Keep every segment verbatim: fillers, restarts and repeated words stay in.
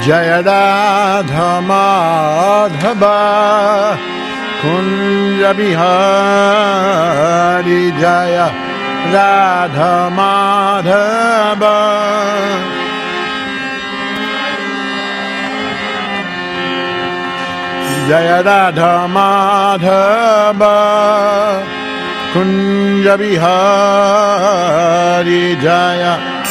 Jaya Radha Madhava Kunja Bihari Jaya Radha Madhava Jaya Radha Madhava Kunja Bihari Jaya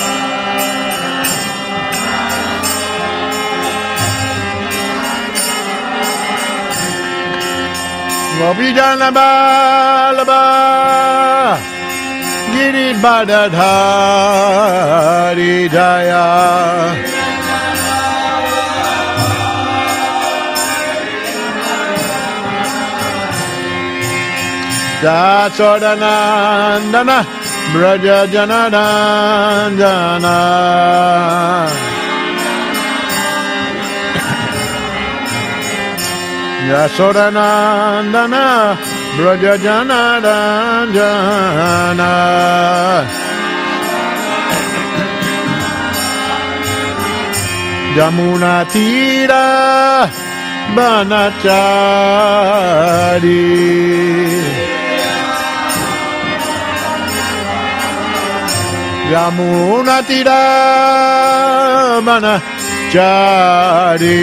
Gopijana Vallabha Giridhari Jaya Jasodanandana Braja Janadandana Yasodanandana Braja Janadandana Jamuna Tira Banachari Yamuna Tira Banachari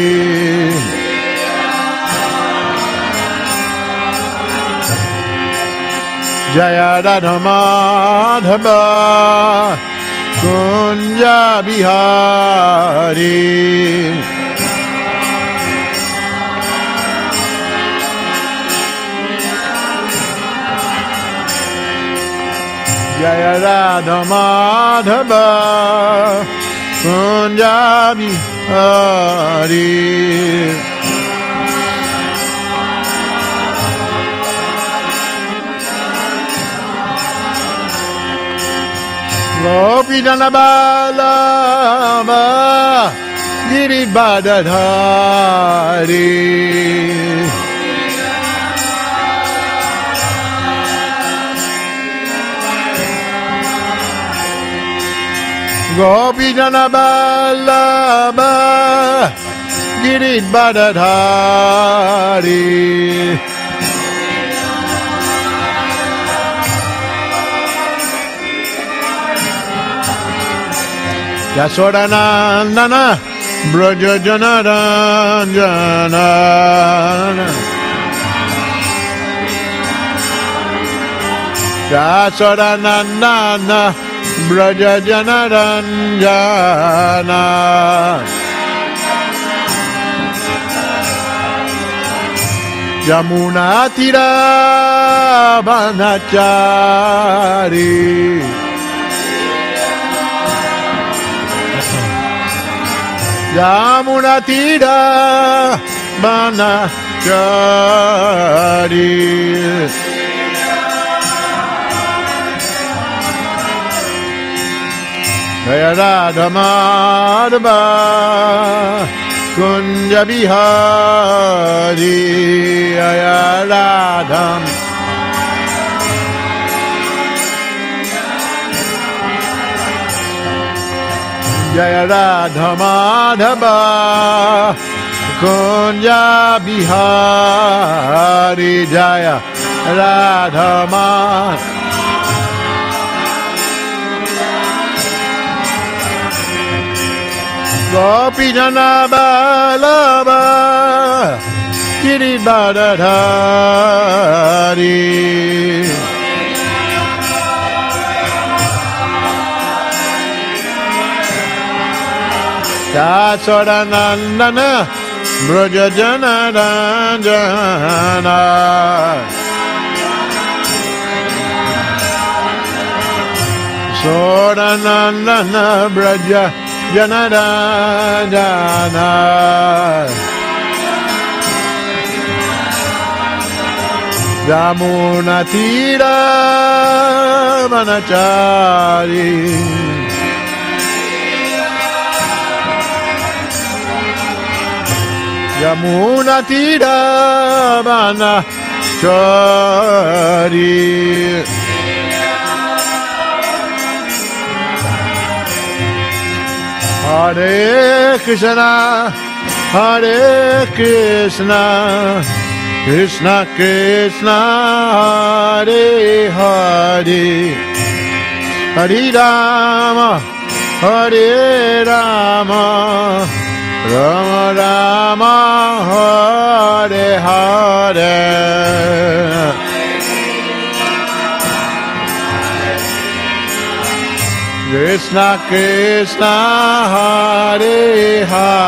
Jaya Radha Madhava Kunja Bihari Jaya Radha Madhava Kunja Bihari Gopijana Vallabha Giridhari Gopijana Vallabha Giridhari Yasodanandana Braja Janadandana Yasodanandana Braja Janadandana Jamuna Tira Banachari Yamuna Tira Banachari Jaya Radha Madhava Kunja Bihari Jaya Radha Jaya Radha Madhava Kunja Bihari Jaya Radha Madhava Gopijana Vallabha Giridhari Yasodanandana Braja Janadandana Sodanandana Braja Janadandana Jamuna Tira Banachari Jamuna Tira Banachari Hare Krishna, Hare Krishna, Krishna Krishna, Hare Hare, Hare Rama, Hare Rama, Rama Rama, Hare Hare. Krishna Krishna, Hare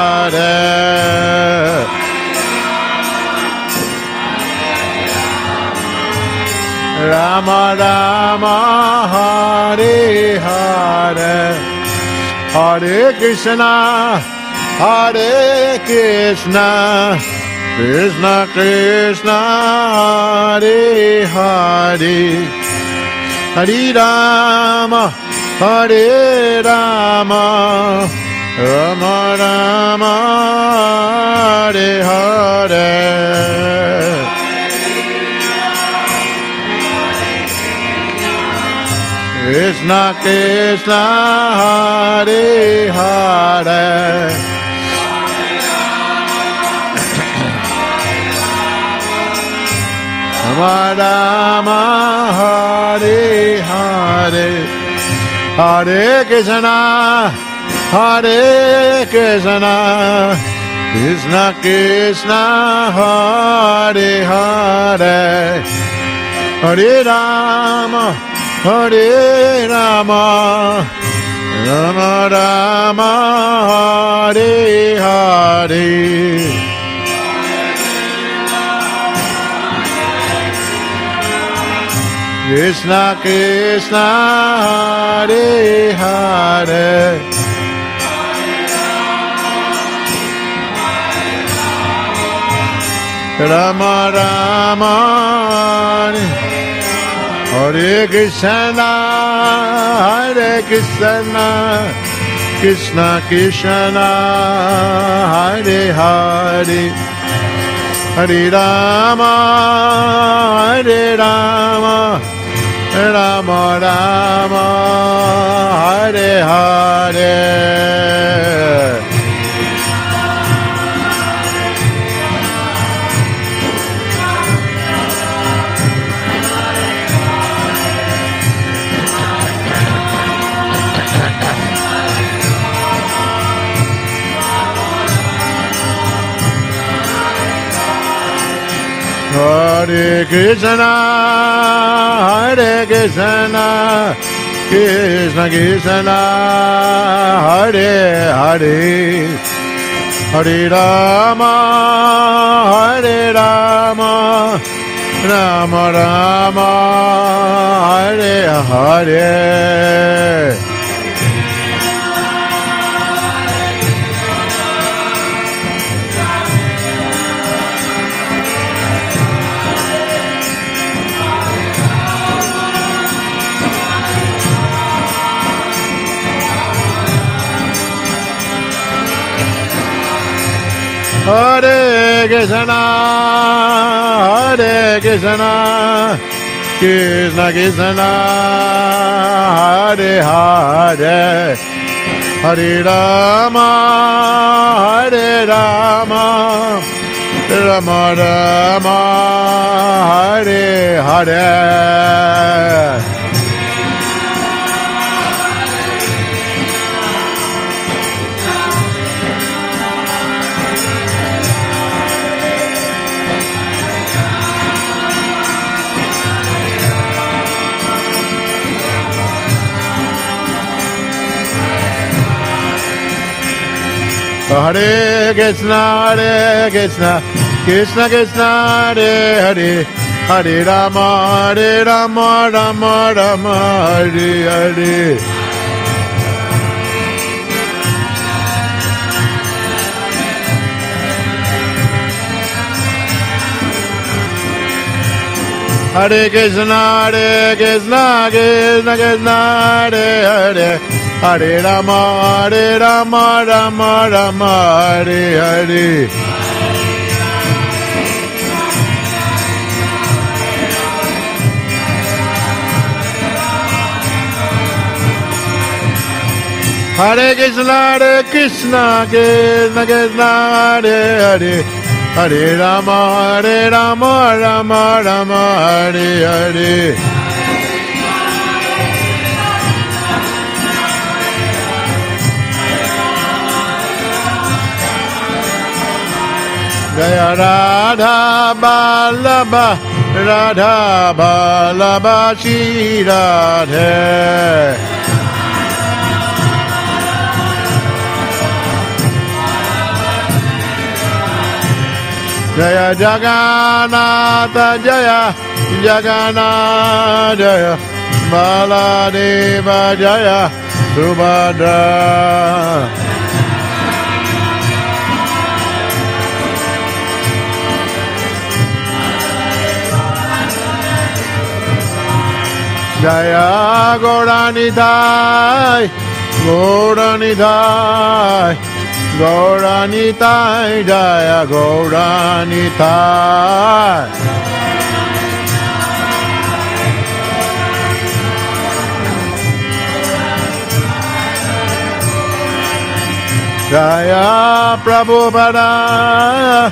Hare, Rama Rama, Hare Hare, Hare Krishna, Hare Krishna, Krishna Krishna, Hare Hare, Hare Rama, Hare Rama, Rama Rama, Hare Hare. Krishna Krishna, Hare Hare, Rama Rama, Hare Hare. Hare Krishna, Hare Krishna, Krishna Krishna, Hare Hare, Hare Rama, Hare Rama, Rama Rama, Hare Hare. Krishna Krishna, Hare Hare, Rama Rama, Hare Krishna, Hare Krishna, Krishna Krishna, Hare Hare, Hare Rama, Hare Rama, Rama Rama, Hare Hare. Hare Krishna, Hare Krishna, Krishna Krishna, Hare Hare, Hare Rama, Hare Rama, Rama Rama, Hare Hare. Hare Krishna, Hare Krishna, Krishna Krishna, Hare Hare, Hare Rama, Hare Rama, Rama Rama, Hare Hare. Hare Krishna, Hare Krishna, Krishna Krishna, Hare Hare, Hare Rama, Hare Rama, Rama Rama, Hare Hare. Hare Krishna, Hare Krishna, Krishna Krishna, Hare Hare, Hare Rama, Hare Rama, Rama Rama, Hare Hare. Hare Krishna, Hare Krishna, Krishna Krishna, Hare Hare, Hare Rama, Hare Rama, Rama Rama, Hare Hare. Jaya Radha Vallabha, Radha Vallabha Shri Radhe. Jaya Jagannatha Jaya, Jagannatha Jaya, Baladeva Jaya, Subhadra. Jaya Gauranidhai, Gauranidhai, Gauranidhai, Jaya Gauranidhai. Jaya Prabhupada,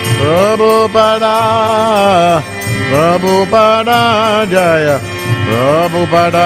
Prabhupada, Prabhupada, Jaya Prabhupada.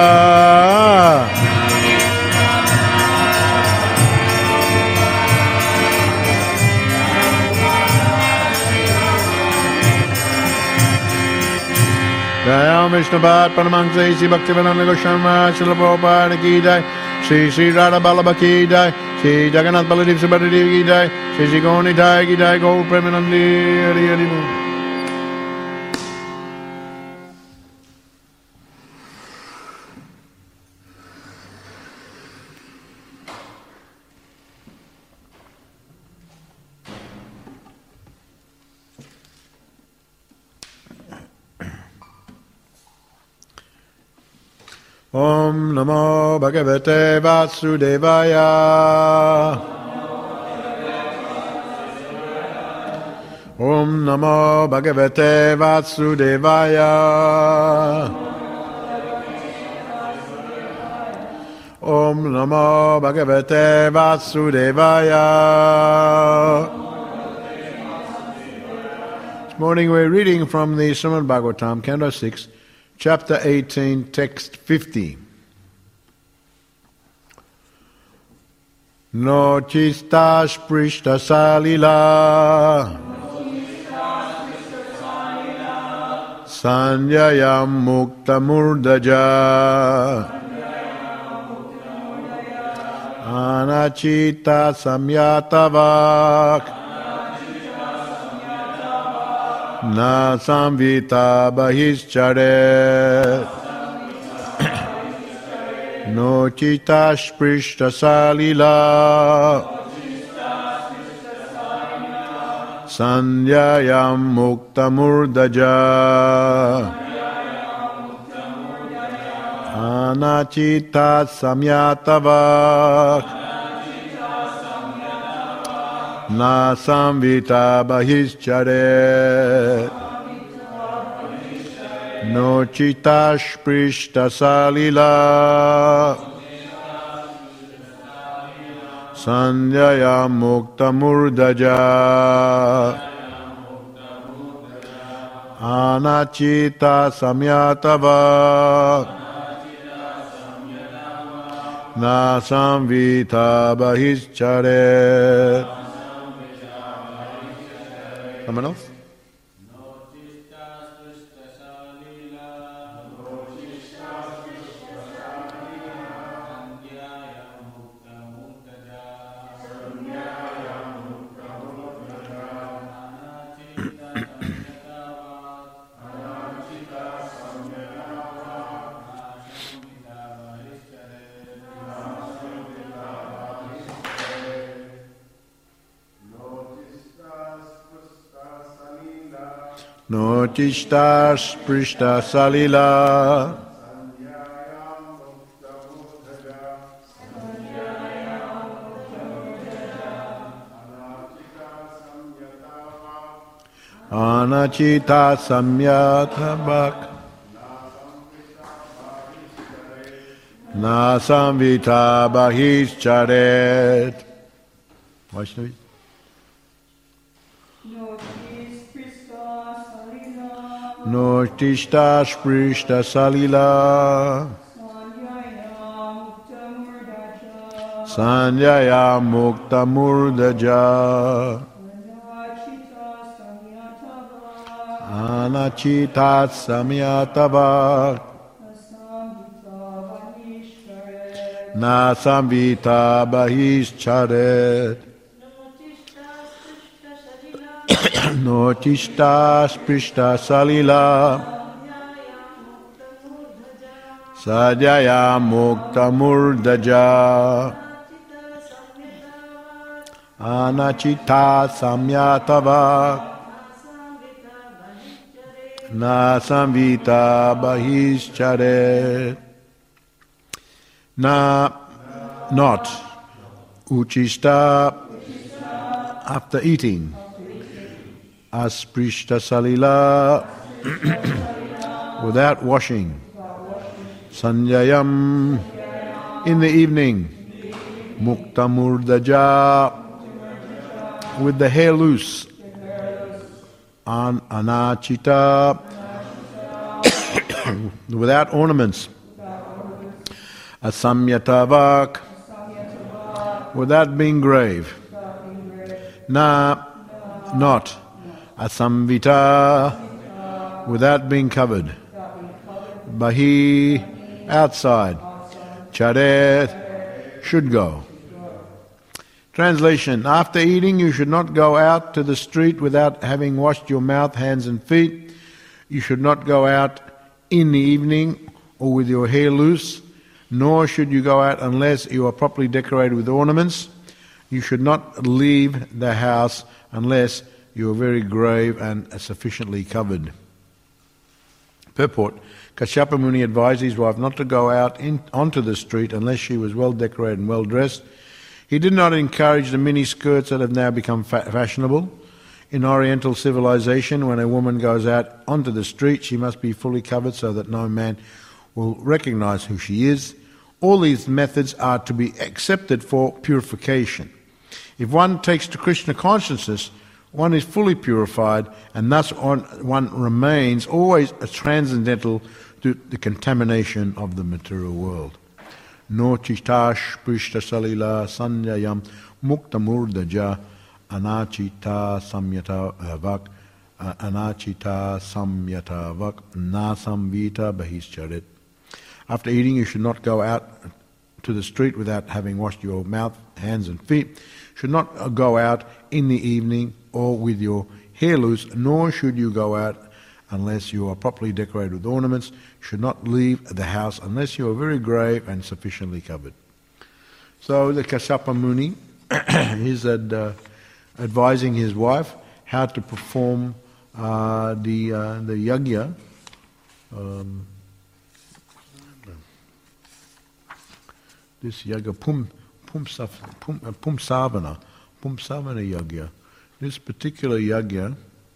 Jaya Vishnu Bhat Paramahansa Sri Bhaktivedanta Goswami Maharaj Srila Prabhupada ki jai. Shri Shri Radha Vallabha ki jai. Shri Jagannath Baladev Subhadra Devi ki jai. Shri Shri Gaunidhai ki jai. Gaur Premanandi Hari Hari Bol. Om Namo Bhagavate Vasudevaya. Om Namo Bhagavate Vasudevaya. Om Namo Bhagavate Vasudevaya. This morning we're reading from the Srimad Bhagavatam, Canto six, Chapter eighteen, Text fifty. No chistas prishta salila Sanyayam mukta murdaja Anachita samyatavak Na samvita bahischare No chitash prishta salila Sanyayam mukta murdaja Anachita samyatavak Na samvita bahischare No chitash prishta salila Sanyaya mukta murdaja Anachita samyatava Na samvita bahischare. Someone else? No tishtas prishta salila Anachita samyatabak Na samvita bahishcharet. Vaishnavi? Notishta sprishta salila. Sanjaya mukta murdaja. Anachitat samyatava. Na samvita bahishcharet. Notishta sprishta salila. Sajaya mukta murdaja. Anachita samyatava. Na samvita bahishcharet. Na, not, uchishta, after eating, asprishta salila, without washing, sanjayam, in the evening, mukta murdaja, with the hair loose, an anachita, without ornaments, asamyatavak, without being grave, na, not, asamvita, without being covered, bahi, outside, charet, should go. Translation: after eating you should not go out to the street without having washed your mouth, hands and feet. You should not go out in the evening or with your hair loose, nor should you go out unless you are properly decorated with ornaments. You should not leave the house unless you are very grave and sufficiently covered. Purport: Kashyapa Muni advised his wife not to go out in, onto the street unless she was well decorated and well dressed. He did not encourage the mini skirts that have now become fa- fashionable. In Oriental civilization, when a woman goes out onto the street, she must be fully covered so that no man will recognize who she is. All these methods are to be accepted for purification. If one takes to Krishna consciousness, one is fully purified, and thus on, one remains always a transcendental to the contamination of the material world. No chitash prishta salila sanyayam mukta murdaja anachita samyata vak anachita samyata vak nasamvita bahishcharit. After eating, you should not go out to the street without having washed your mouth, hands and feet. Should not go out in the evening or with your hair loose, nor should you go out unless you are properly decorated with ornaments. Should not leave the house unless you are very grave and sufficiently covered. So the Kashyapa Muni is ad, uh, advising his wife how to perform uh, the uh, the yajna. Um, this yajna pum pumsaf pum uh, pumsavana pumsavana yajna. This particular yajna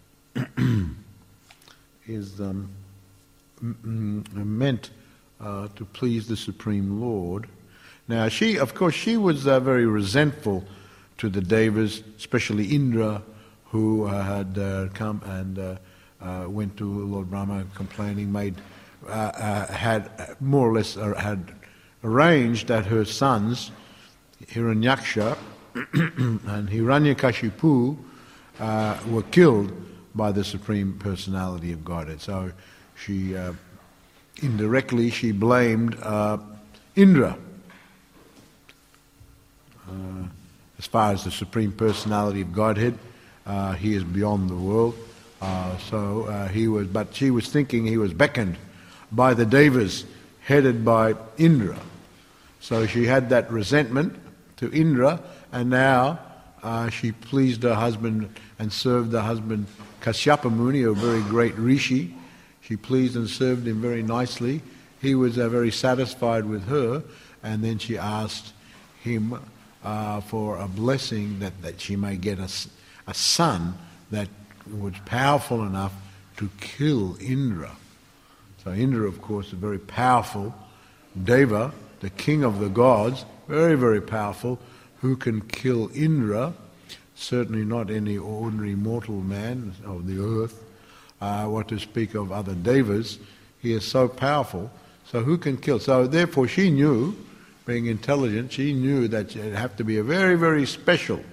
is um, m- m- meant uh, to please the Supreme Lord. Now, she, of course, she was uh, very resentful to the Devas, especially Indra, who uh, had uh, come and uh, uh, went to Lord Brahma complaining, made uh, uh, had more or less uh, had arranged that her sons, Hiranyaksha and Hiranyakashipu, uh, were killed by the Supreme Personality of Godhead. So she, uh, indirectly, she blamed uh, Indra. Uh, as far as the Supreme Personality of Godhead, uh, he is beyond the world. Uh, so uh, he was, but she was thinking he was beckoned by the Devas, headed by Indra. So she had that resentment to Indra, and now uh, she pleased her husband and served the husband Kashyapa Muni, a very great rishi. She pleased and served him very nicely. He was uh, very satisfied with her, and then she asked him uh, for a blessing that, that she may get a, a son that was powerful enough to kill Indra. So Indra, of course, is a very powerful deva, the king of the gods, very, very powerful, who can kill Indra, certainly not any ordinary mortal man of the earth, uh, what to speak of other devas. He is so powerful, so who can kill? So therefore she knew, being intelligent, she knew that it would have to be a very, very special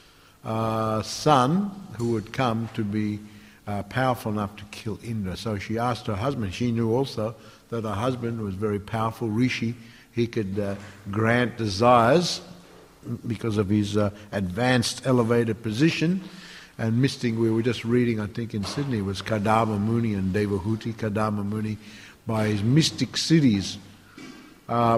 uh, son who would come to be uh, powerful enough to kill Indra. So she asked her husband. She knew also that her husband was very powerful, Rishi. He could uh, grant desires because of his uh, advanced, elevated position. And mystic, we were just reading, I think in Sydney, was Kadama Muni and Devahuti. Kadama Muni, by his mystic cities, uh,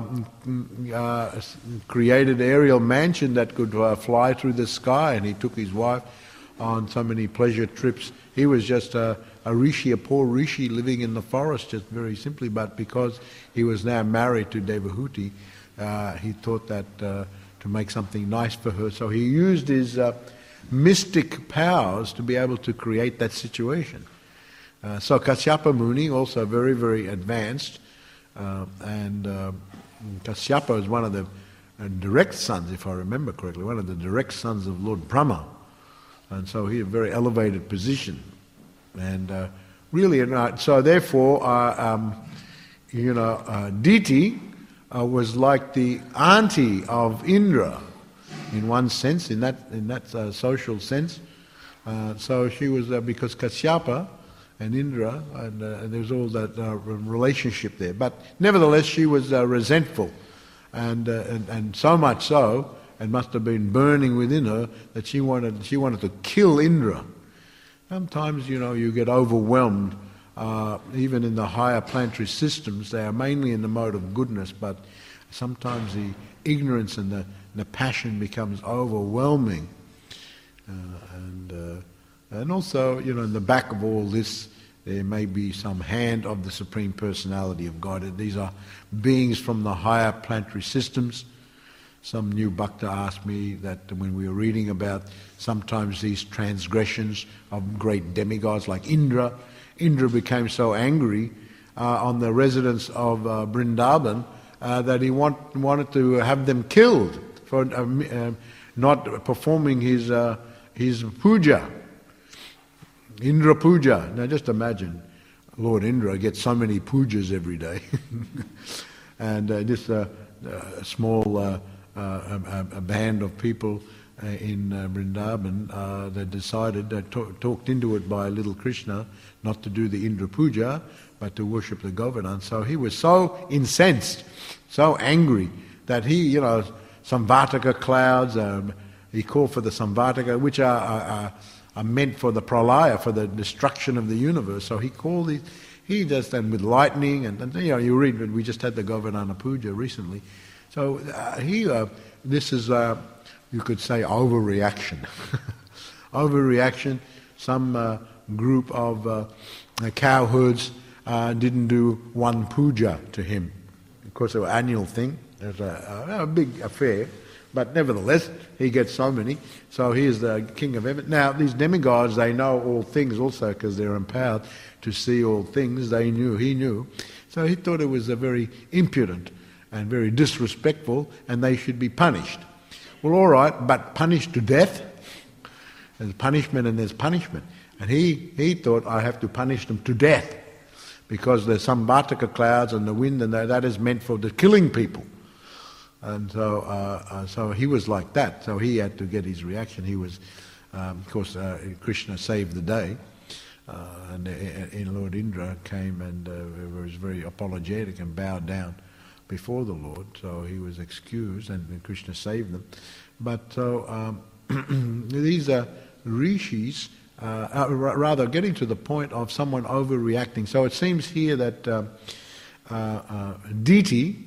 uh, created an aerial mansion that could uh, fly through the sky, and he took his wife on so many pleasure trips. He was just a, a rishi, a poor rishi living in the forest, just very simply, but because he was now married to Devahuti, uh, he thought that uh, to make something nice for her. So he used his uh, mystic powers to be able to create that situation. Uh, so Kasyapa Muni, also very, very advanced, uh, and uh, Kasyapa is one of the uh, direct sons, if I remember correctly, one of the direct sons of Lord Brahma. And so he had a very elevated position. And uh, really, uh, so therefore, uh, um, you know, uh, Diti uh, was like the auntie of Indra, in one sense, in that in that uh, social sense. Uh, so she was, uh, because Kasyapa and Indra, and uh, there was all that uh, relationship there. But nevertheless, she was uh, resentful, and, uh, and and so much so, it must have been burning within her, that she wanted she wanted to kill Indra. Sometimes, you know, you get overwhelmed, uh, even in the higher planetary systems. They are mainly in the mode of goodness, but sometimes the ignorance and the, the passion becomes overwhelming. Uh, and uh, and also, you know, in the back of all this, there may be some hand of the Supreme Personality of God. These are beings from the higher planetary systems. Some new bhakta asked me that when we were reading about sometimes these transgressions of great demigods like Indra, Indra became so angry uh, on the residents of uh, Vrindavan uh, that he want, wanted to have them killed for uh, uh, not performing his uh, his puja, Indra puja. Now just imagine, Lord Indra gets so many pujas every day, and uh, just a, a small uh, uh, a, a band of people uh, in uh, Vrindavan uh, that decided, uh, to- talked into it by little Krishna, not to do the Indra puja, but to worship the Govardhan. So he was so incensed, so angry, that he, you know, Samvartaka clouds, um, he called for the Samvartaka, which are, are, are meant for the pralaya, for the destruction of the universe. So he called these, he just, and with lightning, and, and you know, you read, we just had the Govardhana puja recently. So uh, he, uh, this is, uh, you could say, overreaction. Overreaction. Some uh, group of uh, cowherds uh, didn't do one puja to him. Of course, it was an annual thing. It was a, a, a big affair. But nevertheless, he gets so many. So he is the king of heaven. Now, these demigods, they know all things also because they're empowered to see all things. They knew, he knew. So he thought it was a very impudent and very disrespectful, and they should be punished. Well, all right, but punished to death? There's punishment and there's punishment. And he, he thought, I have to punish them to death because there's some Vartaka clouds and the wind, and that is meant for the killing people. And so uh, uh, so he was like that. So he had to get his reaction. He was, um, of course, uh, Krishna saved the day. Uh, and, uh, and Lord Indra came and uh, was very apologetic and bowed down before the Lord, so he was excused, and, and Krishna saved them. But so um, these are rishis, uh, uh, rather getting to the point of someone overreacting. So it seems here that uh, uh, uh, Diti,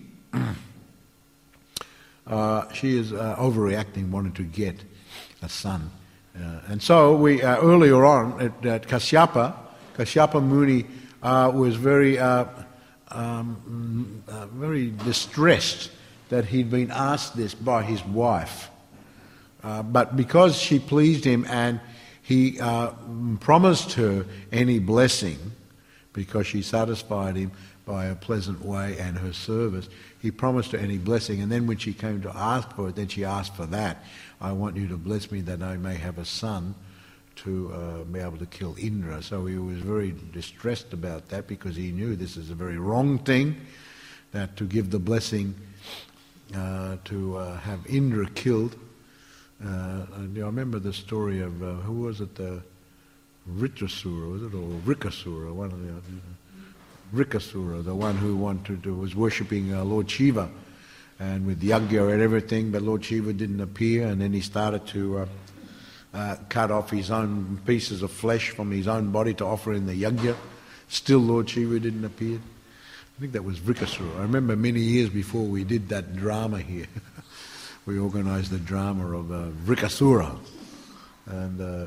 uh, she is uh, overreacting, wanting to get a son. Uh, and so we uh, earlier on at, at Kasyapa, Kasyapa Muni uh, was very uh, Um, uh, very distressed that he'd been asked this by his wife. Uh, but because she pleased him and he uh, promised her any blessing, because she satisfied him by a pleasant way and her service. He promised her any blessing, and then when she came to ask for it, then she asked for that. I want you to bless me that I may have a son to uh, be able to kill Indra. So he was very distressed about that, because he knew this is a very wrong thing, that to give the blessing uh, to uh, have Indra killed. Uh, and I remember the story of, uh, who was it, the Vritrasura, was it, or Vrikasura, one of the uh, Vrikasura, the one who wanted to, was worshipping uh, Lord Shiva, and with yagya and everything, but Lord Shiva didn't appear, and then he started to uh, uh, cut off his own pieces of flesh from his own body to offer in the yagya. Still Lord Shiva didn't appear. I think that was Vrikasura. I remember many years before we did that drama here. We organised the drama of uh, Vrikasura, and uh,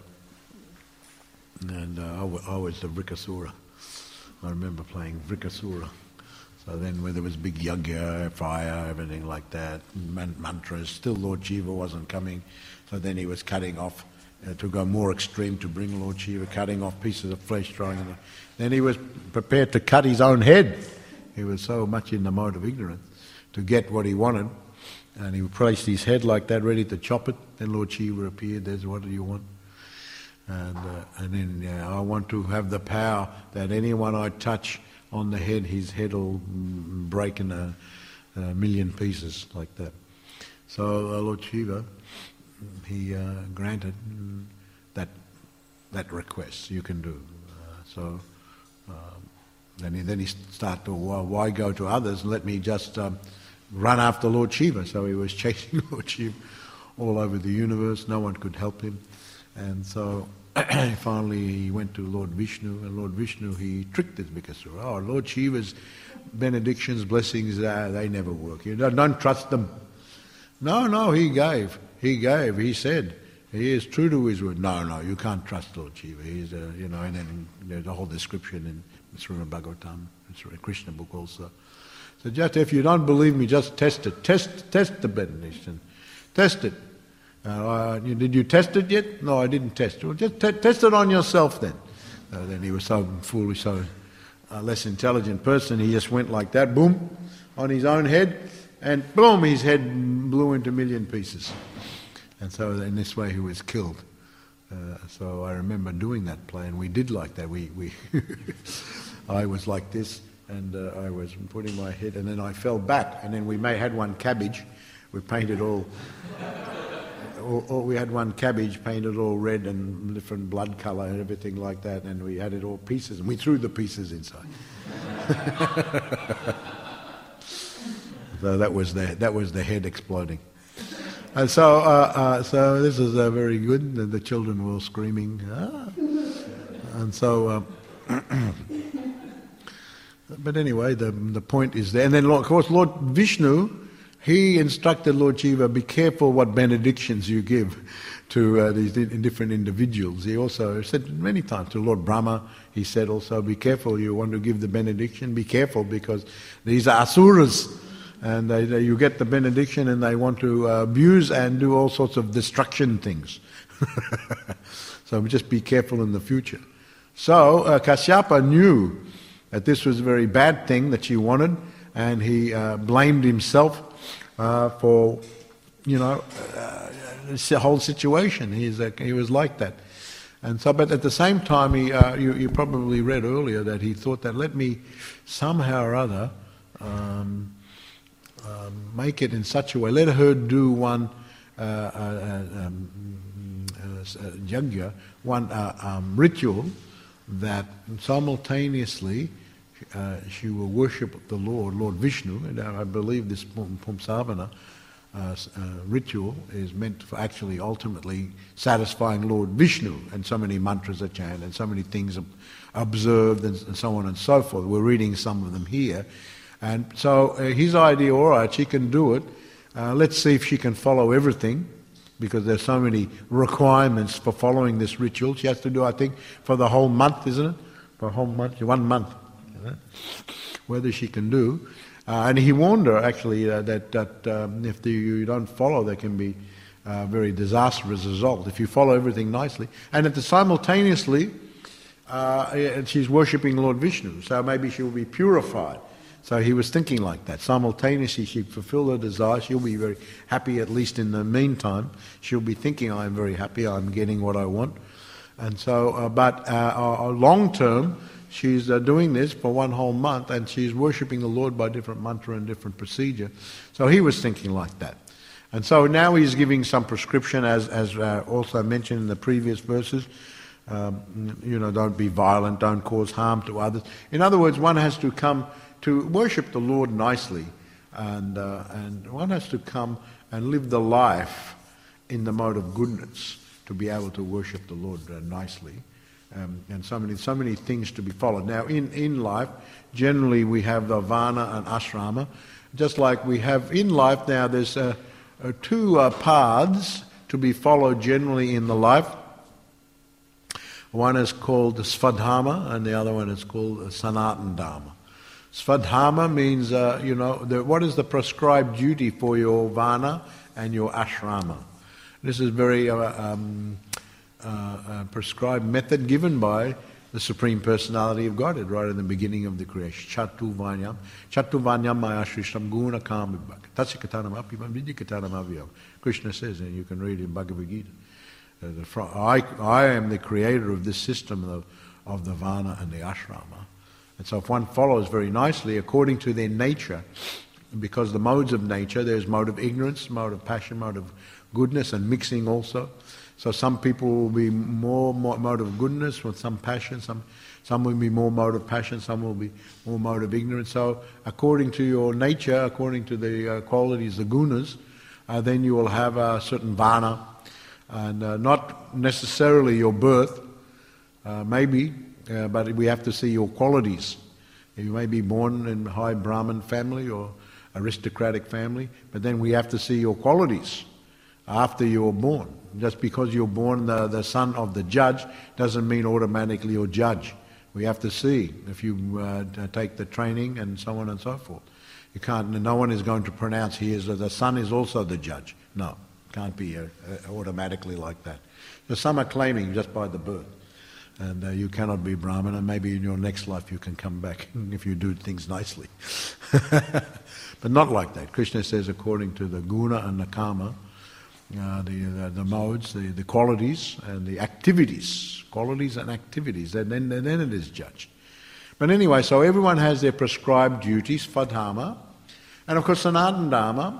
and uh, I, w- I was the Vrikasura. I remember playing Vrikasura. So then when there was big yagya, fire, everything like that, man- mantras, still Lord Shiva wasn't coming. So then he was cutting off, uh, to go more extreme, to bring Lord Shiva, cutting off pieces of flesh, throwing it. Then he was prepared to cut his own head. He was so much in the mode of ignorance to get what he wanted. And he placed his head like that, ready to chop it. Then Lord Shiva appeared. There's, what do you want? And uh, and then uh, I want to have the power that anyone I touch on the head, his head will break in a, a million pieces like that. So uh, Lord Shiva, he uh, granted that that request. You can do. Uh, so um, then he then he started to, well, why go to others? Let me just um, run after Lord Shiva. So he was chasing Lord Shiva all over the universe. No one could help him. And so finally he went to Lord Vishnu, and Lord Vishnu, he tricked this Vikasura. Oh, Lord Shiva's benedictions, blessings, uh, they never work. You don't, don't trust them. No, no, he gave. He gave. He said. He is true to his word. No, no, you can't trust Lord Shiva. He's, uh, you know, and then there's a whole description in Srimad Bhagavatam, it's a Krishna book also. So just if you don't believe me, just test it. Test, test the benediction. Test it. Uh, you, did you test it yet? No, I didn't test it. Well, just t- test it on yourself then. Uh, then he was so foolish, so uh, less intelligent person, he just went like that, boom, on his own head, and boom, his head blew into a million pieces. And so in this way he was killed. Uh, so I remember doing that play, and we did like that. We, we I was like this, and uh, I was putting my head, and then I fell back, and then we may had one cabbage. We painted all... Or, or we had one cabbage painted all red and different blood colour and everything like that, and we had it all pieces, and we threw the pieces inside. So that was the that was the head exploding. And so uh, uh, so this is uh, very good. The, the children were all screaming, ah. And so. Uh, but anyway, the the point is there, and then of course Lord Vishnu. He instructed Lord Shiva, be careful what benedictions you give to uh, these different individuals. He also said many times to Lord Brahma, he said also, be careful, you want to give the benediction, be careful, because these are asuras, and they, they, you get the benediction and they want to uh, abuse and do all sorts of destruction things. So just be careful in the future. So uh, Kashyapa knew that this was a very bad thing that she wanted, and he uh, blamed himself Uh, for, you know, uh, the whole situation. He's a, he was like that. And so, but at the same time, he, uh, you, you probably read earlier that he thought that let me somehow or other um, uh, make it in such a way, let her do one uh, uh, um, uh, yagya, one uh, um, ritual that simultaneously Uh, she will worship the Lord, Lord Vishnu, and I believe this Pumsavana uh, uh, ritual is meant for actually ultimately satisfying Lord Vishnu, and so many mantras are chanted, and so many things are observed, and, and so on and so forth. We're reading some of them here. And so uh, his idea, all right, she can do it. Uh, let's see if she can follow everything, because there's so many requirements for following this ritual. She has to do, I think, for the whole month, isn't it? For a whole month, one month. Whether she can do, uh, and he warned her actually uh, that that um, if the, you don't follow, there can be a very disastrous result. If you follow everything nicely, and at the simultaneously, uh, she's worshipping Lord Vishnu, so maybe she will be purified. So he was thinking like that. Simultaneously, she'd fulfill her desire. She'll be very happy, at least in the meantime. She'll be thinking, I'm very happy, I'm getting what I want. And so, uh, but uh, uh, long term, she's uh, doing this for one whole month, and she's worshipping the Lord by different mantra and different procedure. So he was thinking like that. And so now he's giving some prescription, as, as uh, also mentioned in the previous verses. Um, you know, don't be violent, don't cause harm to others. In other words, one has to come to worship the Lord nicely, and uh, and one has to come and live the life in the mode of goodness to be able to worship the Lord uh, nicely, um, and so many so many things to be followed. Now, in in life, generally we have the Varna and Ashrama, just like we have in life. Now, there's uh, uh, two uh, paths to be followed generally in the life. One is called Svadharma, and the other one is called Sanatana Dharma. Svadharma means, uh, you know, the, what is the prescribed duty for your Varna and your Ashrama? This is very uh, um, uh, uh, prescribed method given by the Supreme Personality of Godhead right in the beginning of the creation. Chatu Vanyam, Chatu Vanyam Maya Shrishtam Guna Kamibhak. Tatsikatanam Apibam Vidikatanam Avyam. Krishna says, and you can read in Bhagavad Gita, uh, the, I, I am the creator of this system of, of the Varna and the Ashrama. And so if one follows very nicely according to their nature, because the modes of nature, there's mode of ignorance, mode of passion, mode of goodness, and mixing also. So some people will be more, more mode of goodness with some passion, some some will be more mode of passion, some will be more mode of ignorance. So according to your nature, according to the uh, qualities, the gunas, uh, then you will have a certain Varna, and uh, not necessarily your birth, uh, maybe, Uh, but we have to see your qualities. You may be born in a high Brahmin family or aristocratic family, but then we have to see your qualities after you're born. Just because you're born the, the son of the judge doesn't mean automatically you're judge. We have to see if you uh, take the training and so on and so forth. You can't. No one is going to pronounce he is the son is also the judge. No, can't be uh, uh, automatically like that. So some are claiming just by the birth. And uh, you cannot be Brahman, and maybe in your next life you can come back if you do things nicely. But not like that. Krishna says according to the guna and the karma, uh, the, the the modes, the, the qualities and the activities, qualities and activities, then, then, then it is judged. But anyway, so everyone has their prescribed duties, Svadharma, and of course Sanatana Dharma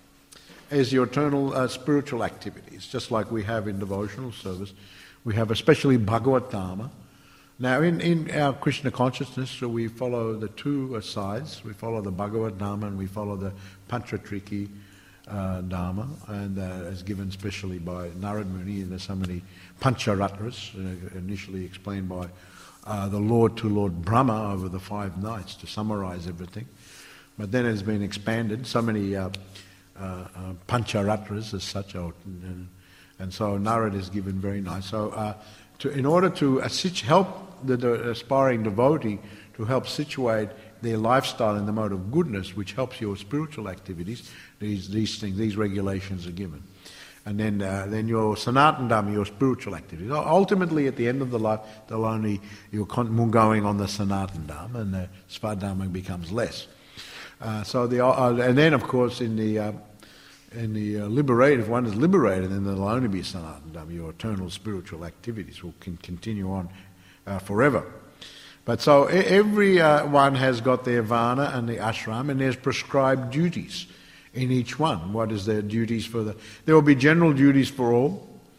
is your eternal uh, spiritual activities, just like we have in devotional service. We have especially Bhagavat Dharma. Now in, in our Krishna consciousness, so we follow the two uh, sides. We follow the Bhagavat Dharma and we follow the Panchatriki uh, Dharma, and uh, as given specially by Narad Muni, and there's so many Pancharatras, uh, initially explained by uh, the Lord to Lord Brahma over the five nights to summarize everything. But then it has been expanded, so many uh, uh, uh, Pancharatras as such, or, uh, and so Narad is given very nice. So uh, to, in order to assist, help the, the aspiring devotee to help situate their lifestyle in the mode of goodness, which helps your spiritual activities, these these things, these regulations are given. And then uh, then your Sanatana Dharma, your spiritual activities. Ultimately, at the end of the life, they'll only, you're con- going on the Sanatana Dharma, and the Svadharma becomes less. Uh, so the uh, and then, of course, in the... Uh, In the uh, liberated, if one is liberated, then there'll only be Sanatana Dharma. Your eternal spiritual activities will can continue on uh, forever. But so every uh, one has got their Varna and the Ashram, and there's prescribed duties in each one. What is their duties for the... There will be general duties for all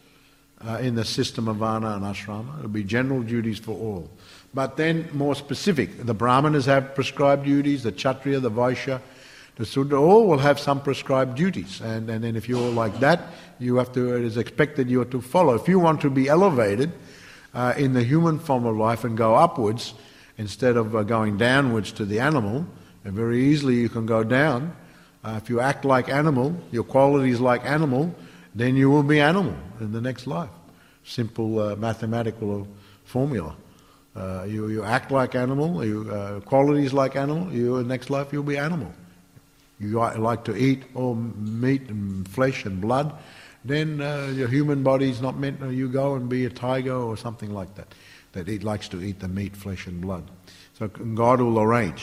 uh, in the system of Varna and Ashrama. There will be general duties for all. But then more specific. The Brahmanas have prescribed duties, the Kshatriya, the Vaishya, the Sudra, all will have some prescribed duties, and, and then if you're like that, you have to. It is expected you are to follow. If you want to be elevated uh, in the human form of life and go upwards instead of uh, going downwards to the animal, and very easily you can go down. Uh, if you act like animal, your qualities like animal, then you will be animal in the next life. Simple uh, mathematical formula. Uh, you you act like animal, you uh, qualities like animal. You in the next life you'll be animal. You like to eat all meat and flesh and blood, then uh, your human body is not meant to, you go and be a tiger or something like that, that it likes to eat the meat, flesh and blood. So God will arrange.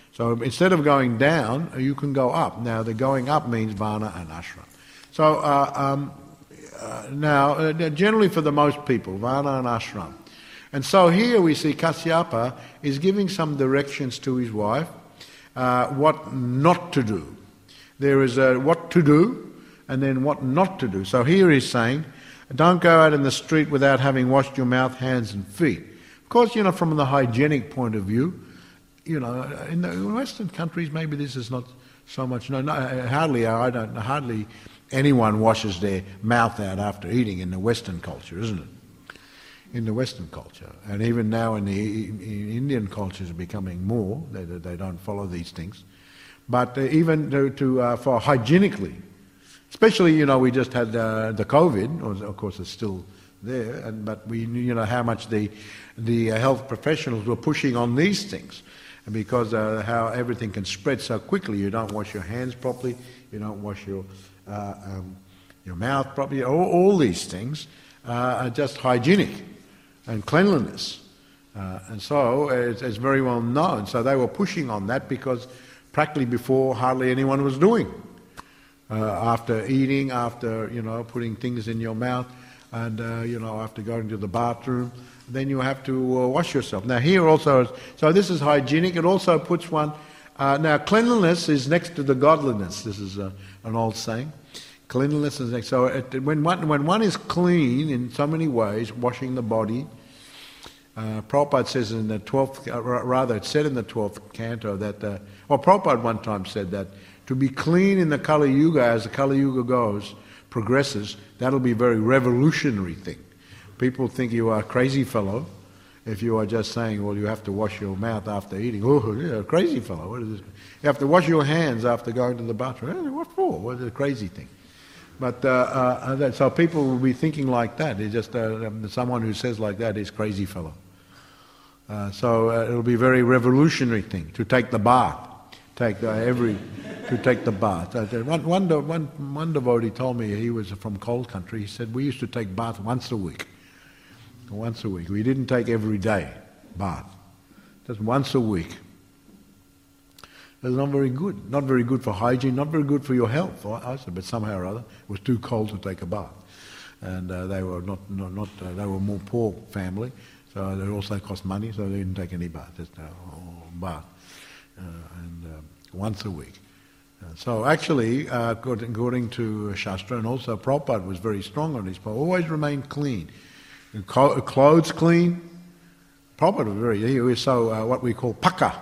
So instead of going down, you can go up. Now, the going up means Varna and Ashram. So uh, um, uh, now, uh, generally for the most people, Varna and Ashram. And so here we see Kasyapa is giving some directions to his wife, uh, what not to do. There is a what to do and then what not to do. So here he's saying, don't go out in the street without having washed your mouth, hands and feet. Of course, you know, from the hygienic point of view, you know, in the Western countries maybe this is not so much. No, no hardly, I don't, hardly anyone washes their mouth out after eating in the Western culture, isn't it? In the Western culture, and even now in the in Indian cultures are becoming more. They, they don't follow these things, but uh, even to, to uh, for hygienically, especially you know we just had uh, the COVID. Or of course, it's still there, and but we you know how much the the health professionals were pushing on these things, and because uh, how everything can spread so quickly. You don't wash your hands properly. You don't wash your uh, um, your mouth properly. All, all these things uh, are just hygienic and cleanliness. Uh, and so it's, it's very well known. So they were pushing on that because practically before hardly anyone was doing. Uh, after eating, after, you know, putting things in your mouth and, uh, you know, after going to the bathroom, then you have to uh, wash yourself. Now here also, so this is hygienic. It also puts one, uh, now cleanliness is next to the godliness. This is uh, an old saying. Cleanliness is next. So it, when, one, when one is clean in so many ways, washing the body, Uh, Prabhupada says in the twelfth, uh, rather it said in the twelfth canto that, uh, well Prabhupada one time said that to be clean in the Kali Yuga, as the Kali Yuga goes, progresses, that'll be a very revolutionary thing. People think you are a crazy fellow if you are just saying, well you have to wash your mouth after eating. Oh, yeah, a crazy fellow, what is this? You have to wash your hands after going to the bathroom. Eh, what for? What is a crazy thing? But uh, uh, so people will be thinking like that. It's just uh, someone who says like that is crazy fellow. Uh, so uh, it'll be a very revolutionary thing to take the bath, take the, every, to take the bath. Uh, one, one, one, one devotee told me, he was from cold country. He said we used to take bath once a week, once a week. We didn't take every day bath, just once a week. That's not very good. Not very good for hygiene. Not very good for your health. I said, but somehow or other, it was too cold to take a bath, and uh, they were not, not, not uh, they were more poor family. So it also cost money, so they didn't take any bath, just a uh, bath, uh, and uh, once a week. Uh, so actually, uh, according to Shastra, and also Prabhupada was very strong on this point, always remain clean. Co- clothes clean. Prabhupada was very, he was so, uh, what we call paka.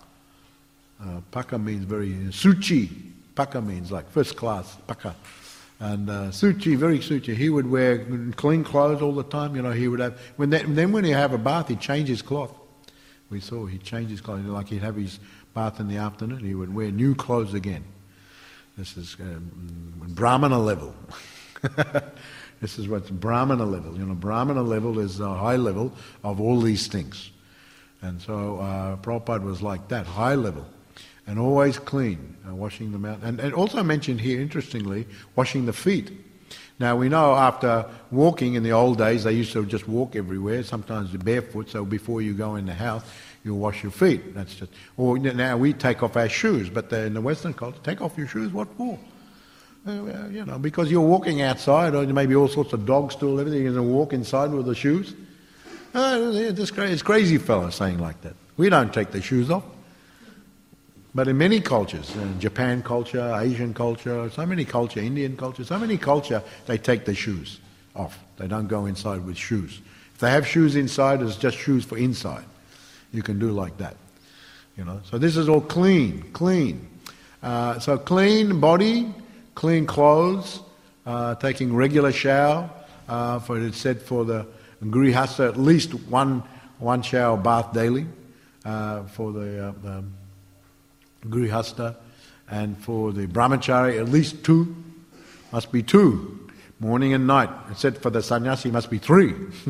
Uh, paka means very, uh, suchi. Paka means like first class, paka. And uh, Suchi, very Suchi, he would wear clean clothes all the time. You know, he would have, when that, then when he'd have a bath, he'd change his cloth. We saw he'd change his clothes, like he'd have his bath in the afternoon, he would wear new clothes again. This is um, Brahmana level. This is what's Brahmana level. You know, Brahmana level is a high level of all these things. And so uh, Prabhupada was like that, high level. And always clean, uh, washing them out. And, and also mentioned here, interestingly, washing the feet. Now we know after walking in the old days, they used to just walk everywhere, sometimes barefoot, so before you go in the house, you'll wash your feet. That's just. Or now we take off our shoes, but in the Western culture, take off your shoes, what for? Uh, you know, because you're walking outside, or maybe all sorts of dogs still, everything, you're going to walk inside with the shoes. Uh, it's crazy, it's crazy fellows saying like that. We don't take the shoes off. But in many cultures, in Japan culture, Asian culture, so many culture, Indian culture, so many culture, they take their shoes off. They don't go inside with shoes. If they have shoes inside, it's just shoes for inside. You can do like that, you know. So this is all clean, clean. Uh, so clean body, clean clothes, uh, taking regular shower. Uh, for it said for the grihasta, at least one one shower bath daily. Uh, for the, uh, the grihasta, and for the brahmachari at least two, must be two, morning and night. It said for the sannyasi must be three.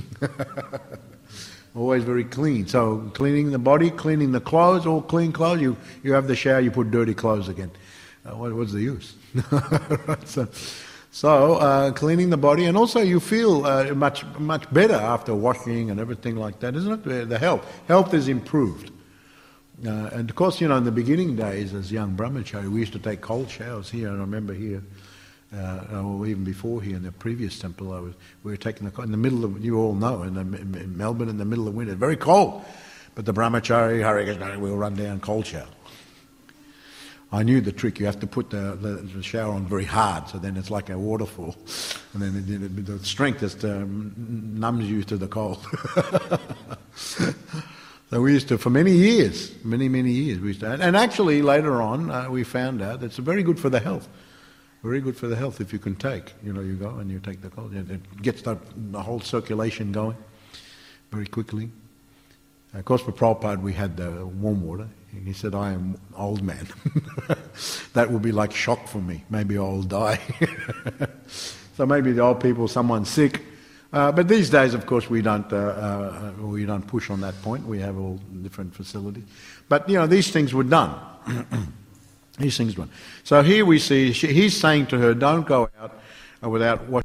Always very clean. So cleaning the body, cleaning the clothes, all clean clothes. You you have the shower, you put dirty clothes again. Uh, what, what's the use? Right, so so uh, cleaning the body, and also you feel uh, much much better after washing and everything like that, isn't it? The health health is improved. Uh, and of course, you know, in the beginning days as young brahmachari, we used to take cold showers here. I remember here, uh, or even before here in the previous temple, I was, we were taking the in the middle of, you all know, in, the, in Melbourne in the middle of winter, very cold. But the brahmachari, Hare Krishna, we'll run down cold shower. I knew the trick. You have to put the, the, the shower on very hard, so then it's like a waterfall. And then it, it, the strength just um, numbs you to the cold. So we used to, for many years, many, many years, we used to, and actually later on uh, we found out it's very good for the health. Very good for the health if you can take. You know, you go and you take the cold. It gets the, the whole circulation going very quickly. Of course, for Prabhupada we had the warm water. He said, I am old man. That will be like shock for me. Maybe I'll die. So maybe the old people, someone's sick. Uh, but these days, of course, we don't uh, uh, we don't push on that point. We have all different facilities. But, you know, these things were done. These things were done. So here we see, she, he's saying to her, don't go out uh, without washing.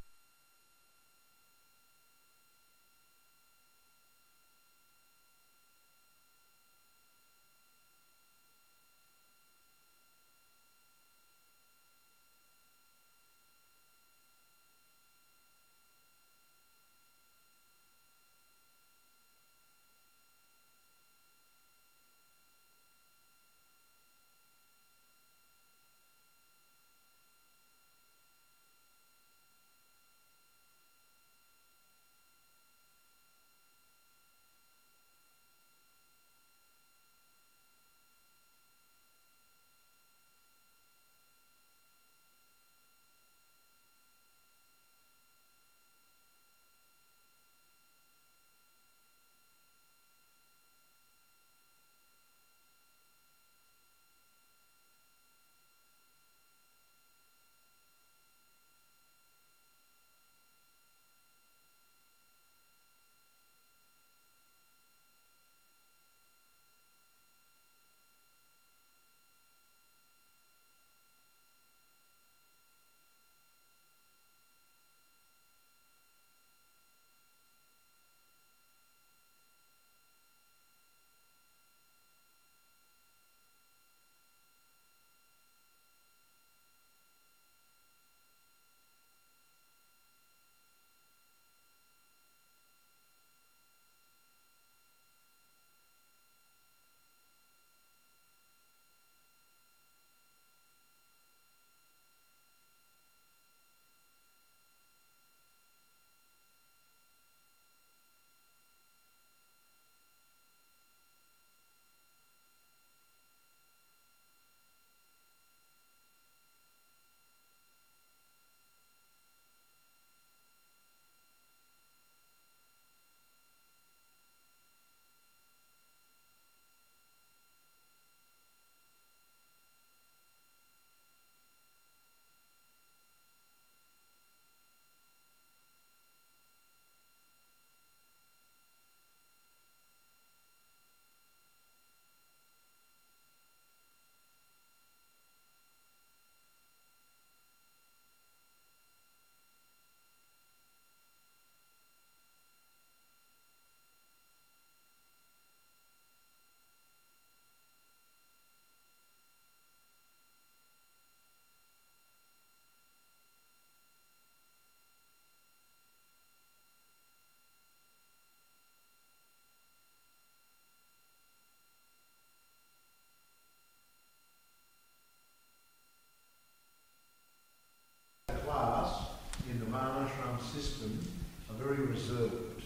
System are very reserved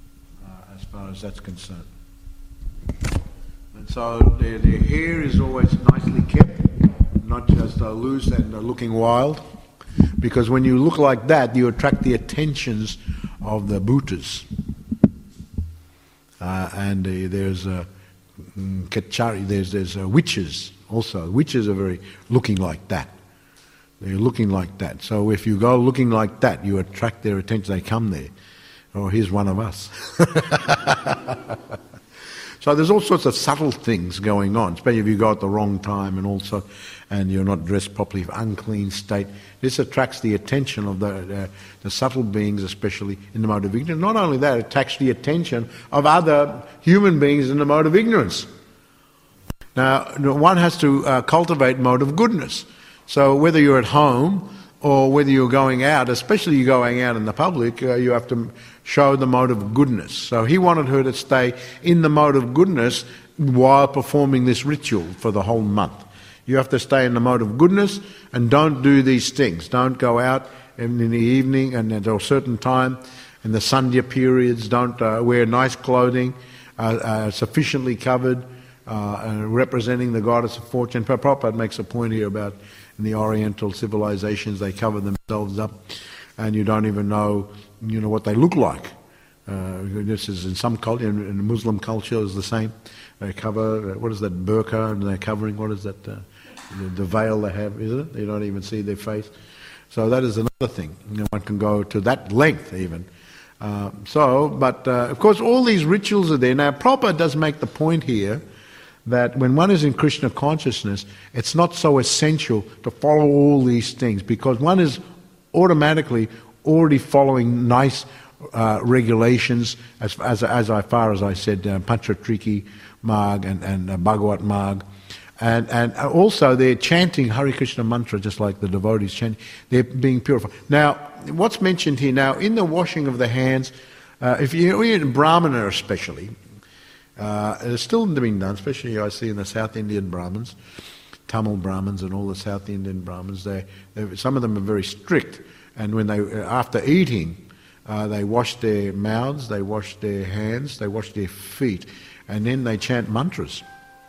uh, as far as that's concerned. And so their, their hair is always nicely kept, not just uh, loose and uh, looking wild, because when you look like that, you attract the attentions of the bhutas. Uh, and uh, there's uh, Kachari, there's, there's uh, witches also. Witches are very looking like that. They're looking like that. So if you go looking like that, you attract their attention. They come there. Oh, here's one of us. So there's all sorts of subtle things going on, especially if you go at the wrong time and also, and you're not dressed properly, unclean state. This attracts the attention of the uh, the subtle beings, especially in the mode of ignorance. Not only that, it attracts the attention of other human beings in the mode of ignorance. Now, one has to uh, cultivate mode of goodness. So whether you're at home or whether you're going out, especially you're going out in the public, uh, you have to show the mode of goodness. So he wanted her to stay in the mode of goodness while performing this ritual for the whole month. You have to stay in the mode of goodness and don't do these things. Don't go out in, in the evening and at a certain time in the Sandhya periods. Don't uh, wear nice clothing, uh, uh, sufficiently covered, uh, uh, representing the goddess of fortune. Prabhupada makes a point here about in the Oriental civilizations, they cover themselves up and you don't even know, you know, what they look like. Uh, this is in some culture, in, in Muslim culture is the same. They cover, uh, what is that, burqa, and they're covering, what is that, uh, the, the veil they have, isn't it? You don't even see their face. So that is another thing. You know, one can go to that length even. Uh, so, but uh, of course all these rituals are there. Now Prabhupada does make the point here that when one is in Krishna consciousness, it's not so essential to follow all these things because one is automatically already following nice uh, regulations as, as, as far as I said, uh, Panchatriki Marg and, and uh, Bhagavat Marg. And, and also they're chanting Hare Krishna mantra just like the devotees chant. They're being purified. Now, what's mentioned here, now in the washing of the hands, uh, if you're in Brahmana especially, uh, it's still being done, especially I see in the South Indian Brahmins, Tamil Brahmins and all the South Indian Brahmins, they, they, some of them are very strict. And when they, after eating, uh, they wash their mouths, they wash their hands, they wash their feet, and then they chant mantras.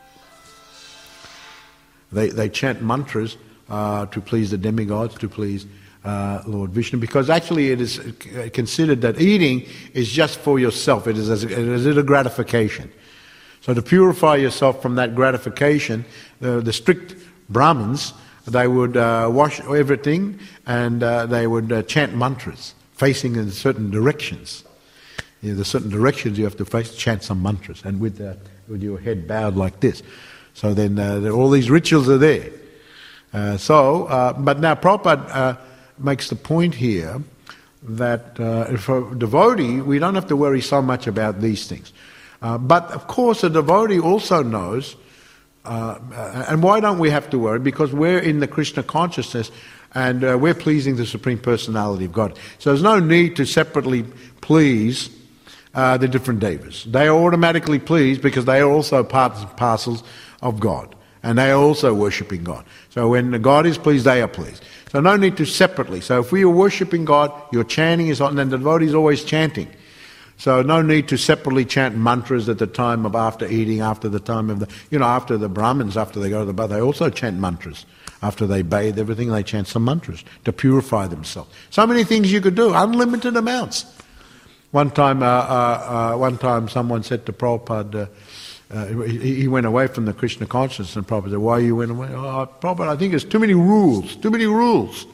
They, they chant mantras uh, to please the demigods, to please uh, Lord Vishnu, because actually it is considered that eating is just for yourself. It is, as, it is a gratification. So to purify yourself from that gratification, the, the strict Brahmins, they would uh, wash everything and uh, they would uh, chant mantras, facing in certain directions. You know, the certain directions you have to face, chant some mantras, and with, uh, with your head bowed like this. So then uh, all these rituals are there. Uh, so, uh, but now Prabhupada uh, makes the point here that uh, for a devotee, we don't have to worry so much about these things. Uh, but of course a devotee also knows, uh, and why don't we have to worry? Because we're in the Krishna consciousness and uh, we're pleasing the Supreme Personality of God. So there's no need to separately please uh, the different devas. They are automatically pleased because they are also parts and parcels of God. And they are also worshipping God. So when God is pleased, they are pleased. So no need to separately. So if we are worshipping God, your chanting is on, and the devotee is always chanting. So no need to separately chant mantras at the time of after eating, after the time of the, you know, after the Brahmins, after they go to the bath, they also chant mantras. After they bathe, everything, they chant some mantras to purify themselves. So many things you could do, unlimited amounts. One time, uh, uh, uh, one time someone said to Prabhupada, uh, uh, he, he went away from the Krishna consciousness, and Prabhupada said, why you went away? Oh, Prabhupada, I think it's too many rules, too many rules.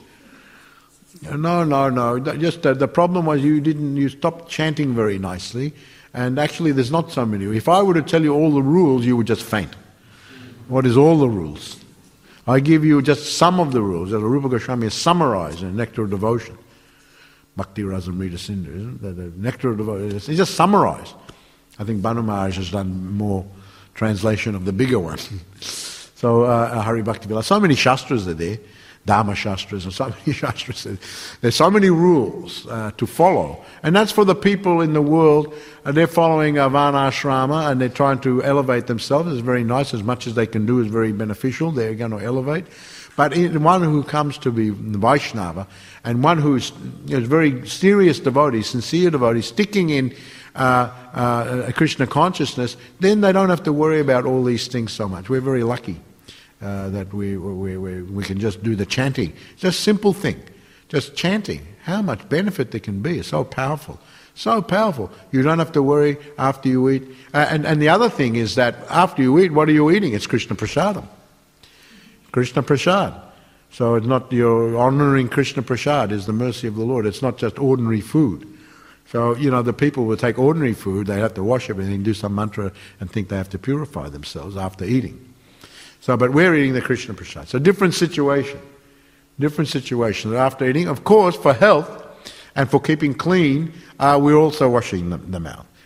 No, no, no. Just uh, the problem was you didn't. You stopped chanting very nicely, and actually, there's not so many. If I were to tell you all the rules, you would just faint. What is all the rules? I give you just some of the rules that Rupa Goswami has summarized in Nectar of Devotion, Bhakti Rasamrita Sindhu, isn't it? The Nectar of Devotion. It's just summarized. I think Banu Maharaj has done more translation of the bigger one. so uh, Hari Bhakti Vilas. So many shastras are there. Dharma Shastras and so many Shastras. There's so many rules uh, to follow. And that's for the people in the world. Uh, they're following a Varnashrama and they're trying to elevate themselves. It's very nice. As much as they can do is very beneficial. They're going to elevate. But in, one who comes to be Vaishnava and one who's you know, very serious devotee, sincere devotee, sticking in uh, uh, Krishna consciousness, then they don't have to worry about all these things so much. We're very lucky. Uh, that we, we, we, we can just do the chanting. Just simple thing. Just chanting. How much benefit there can be. It's so powerful. So powerful. You don't have to worry after you eat. Uh, and, and the other thing is that after you eat, what are you eating? It's Krishna Prasadam. Krishna Prasad. So it's not, you're honoring Krishna Prasad is the mercy of the Lord. It's not just ordinary food. So, you know, the people will take ordinary food, they have to wash everything, do some mantra and think they have to purify themselves after eating. So, but we're eating the Krishna Prasad. So different situation. Different situation. After eating, of course, for health and for keeping clean, uh, we're also washing the, the mouth.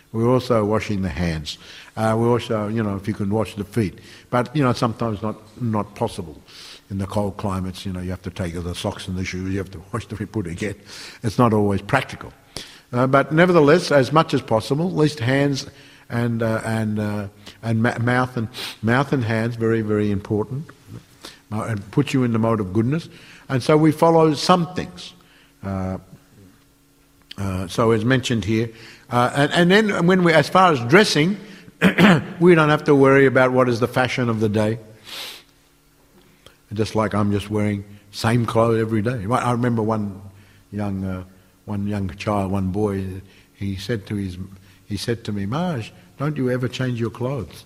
We're also washing the hands. Uh, we also, you know, if you can wash the feet. But, you know, sometimes not not possible. In the cold climates, you know, you have to take the socks and the shoes, you have to wash the feet, put it again. It's not always practical. Uh, but nevertheless, as much as possible, at least hands and uh, and uh, and ma- mouth and mouth and hands, very, very important. Uh, and put you in the mode of goodness. And so we follow some things. Uh, uh, so as mentioned here. Uh, and, and then when we, as far as dressing, we don't have to worry about what is the fashion of the day. Just like I'm just wearing same clothes every day. I remember one young, uh, one young child, one boy. He said to his, he said to me, "Marge, don't you ever change your clothes?"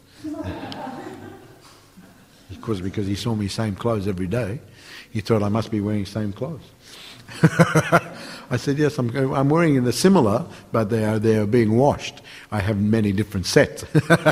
Of course, because he saw me same clothes every day, he thought I must be wearing same clothes. I said, yes, I'm, I'm wearing in the similar, but they are they are being washed. I have many different sets.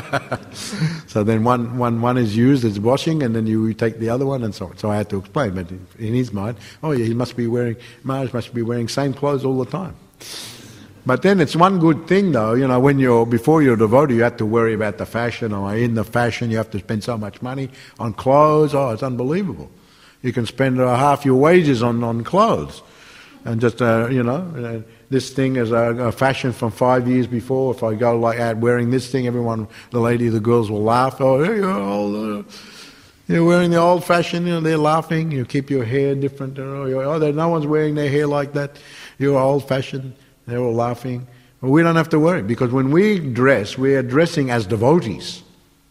So then one, one, one is used as washing, and then you take the other one, and so on. So I had to explain, but in his mind, oh yeah, he must be wearing, Marge must be wearing same clothes all the time. But then it's one good thing though, you know, when you're, before you're devoted, you have to worry about the fashion, or in the fashion you have to spend so much money on clothes. Oh, it's unbelievable. You can spend uh, half your wages on, on clothes. And just, uh, you know, uh, this thing is a, a fashion from five years before. If I go like out wearing this thing, everyone, the lady, the girls will laugh. Oh, hey, you're, old, uh, you're wearing the old fashioned, you know, they're laughing. You keep your hair different. You know, oh, no one's wearing their hair like that. You're old fashioned. They're all laughing. Well, we don't have to worry, because when we dress, we are dressing as devotees.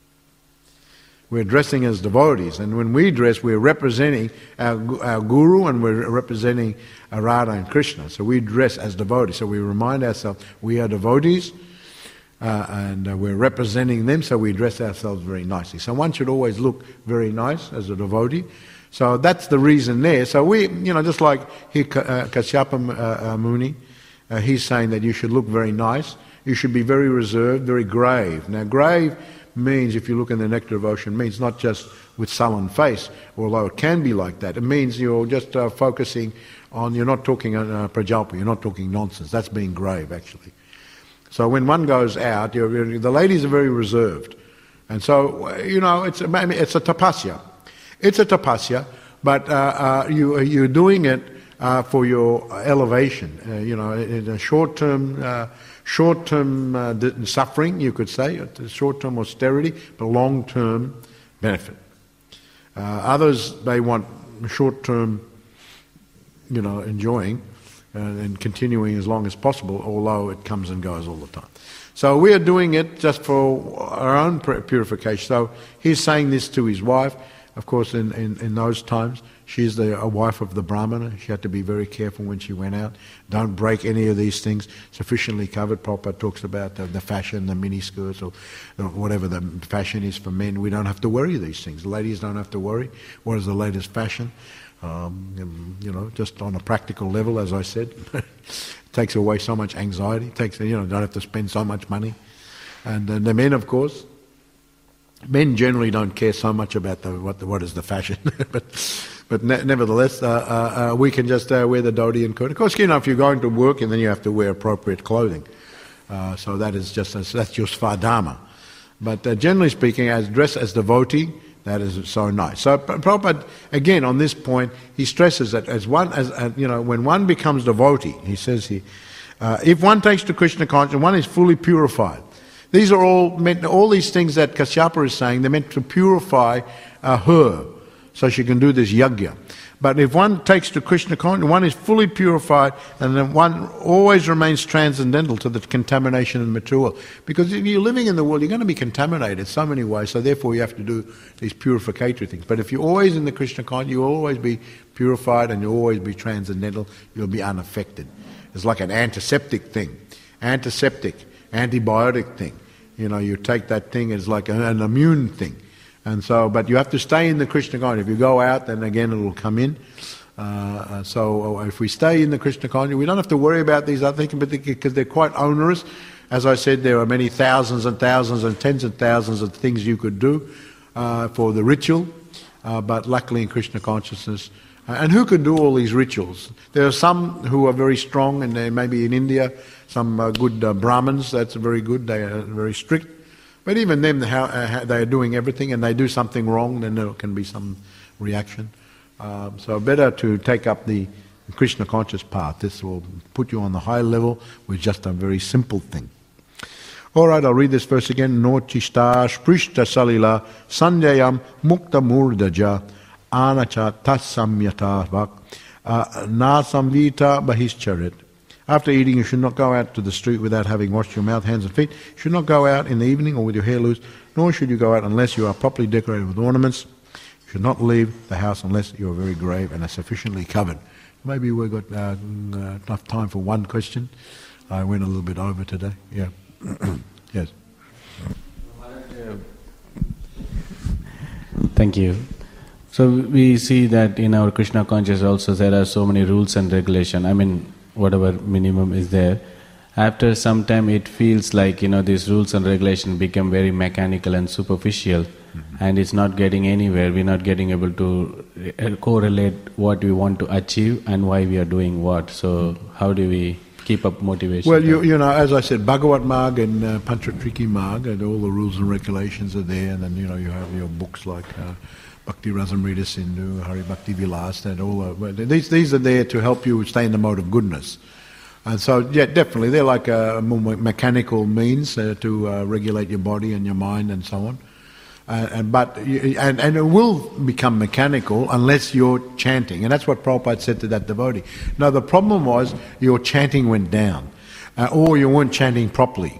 We're dressing as devotees, and when we dress, we're representing our, our Guru, and we're representing Radha and Krishna. So we dress as devotees. So we remind ourselves we are devotees, uh, and uh, we're representing them. So we dress ourselves very nicely. So one should always look very nice as a devotee. So that's the reason there. So we, you know, just like here, uh, Kashyapa uh, uh, Muni, uh, he's saying that you should look very nice. You should be very reserved, very grave. Now, grave means, if you look in the Nectar of Ocean, means not just with sullen face, although it can be like that. It means you're just uh, focusing on, you're not talking uh, prajalpa, you're not talking nonsense. That's being grave, actually. So when one goes out, you're, you're, the ladies are very reserved. And so, you know, it's, it's a tapasya. It's a tapasya, but uh, uh, you, you're doing it uh, for your elevation. Uh, you know, in a short-term uh, Short-term uh, suffering, you could say, short-term austerity, but long-term benefit. Uh, others, they want short-term, you know, enjoying uh, and continuing as long as possible, although it comes and goes all the time. So we are doing it just for our own purification. So he's saying this to his wife. Of course, in, in, in those times, she's the a wife of the Brahmana. She had to be very careful when she went out. Don't break any of these things. Sufficiently covered. Prabhupada talks about the, the fashion, the mini skirts, or whatever the fashion is for men. We don't have to worry these things. The ladies don't have to worry. What is the latest fashion? Um, you know, just on a practical level, as I said, it takes away so much anxiety. It takes, you know, don't have to spend so much money. And then the men, of course. Men generally don't care so much about the, what, the, what is the fashion, but but ne- nevertheless, uh, uh, uh, we can just uh, wear the dhoti and kurta. Of course, you know, if you're going to work, and then you have to wear appropriate clothing. Uh, so that is just a, that's your svadharma. But uh, generally speaking, as dress as devotee, that is so nice. So Prabhupada, again, on this point, he stresses that as one, as uh, you know, when one becomes devotee, he says here, uh, if one takes to Krishna consciousness, one is fully purified. These are all meant, all these things that Kashyapa is saying, they're meant to purify uh, her, so she can do this yajna. But if one takes to Krishna consciousness, one is fully purified, and then one always remains transcendental to the contamination of the material. Because if you're living in the world, you're going to be contaminated so many ways, so therefore you have to do these purificatory things. But if you're always in the Krishna consciousness, you'll always be purified, and you'll always be transcendental, you'll be unaffected. It's like an antiseptic thing. Antiseptic. Antibiotic thing. You know, you take that thing as like an, an immune thing. And so, but you have to stay in the Krishna consciousness. If you go out, then again it will come in. Uh, so if we stay in the Krishna consciousness, we don't have to worry about these other things, because they're quite onerous. As I said, there are many thousands and thousands and tens of thousands of things you could do uh, for the ritual. Uh, but luckily in Krishna consciousness, And who can do all these rituals? There are some who are very strong, and they maybe in India, some uh, good uh, Brahmins, that's very good, they are very strict. But even them, how, uh, how they are doing everything, and they do something wrong, then there can be some reaction. Um, so better to take up the Krishna conscious path. This will put you on the high level with just a very simple thing. All right, I'll read this verse again. No chishta sprishta salila sanjayam mukta murdaja anacha tassamyata vak na samvita bahishcharit. After eating, you should not go out to the street without having washed your mouth, hands and feet. You should not go out in the evening or with your hair loose, nor should you go out unless you are properly decorated with ornaments. You should not leave the house unless you are very grave and are sufficiently covered. Maybe we've got uh, enough time for one question. I went a little bit over today. Yeah. Yes. Thank you. So we see that in our Krishna consciousness also there are so many rules and regulations. I mean, whatever minimum is there. After some time it feels like, you know, these rules and regulations become very mechanical and superficial, mm-hmm. and it's not getting anywhere. We're not getting able to re- correlate what we want to achieve and why we are doing what. So mm-hmm. how do we keep up motivation? Well, you, you know, as I said, Bhagavat Marg and uh, Panchatriki Marg, and all the rules and regulations are there, and then, you know, you have your books like uh, Bhakti Rasamrita Sindhu, Hari Bhakti Vilas, and all of, well, these, these are there to help you stay in the mode of goodness. And so, yeah, definitely, they're like a more mechanical means uh, to uh, regulate your body and your mind and so on. Uh, and, but and, and it will become mechanical unless you're chanting. And that's what Prabhupada said to that devotee. No, the problem was your chanting went down, uh, or you weren't chanting properly.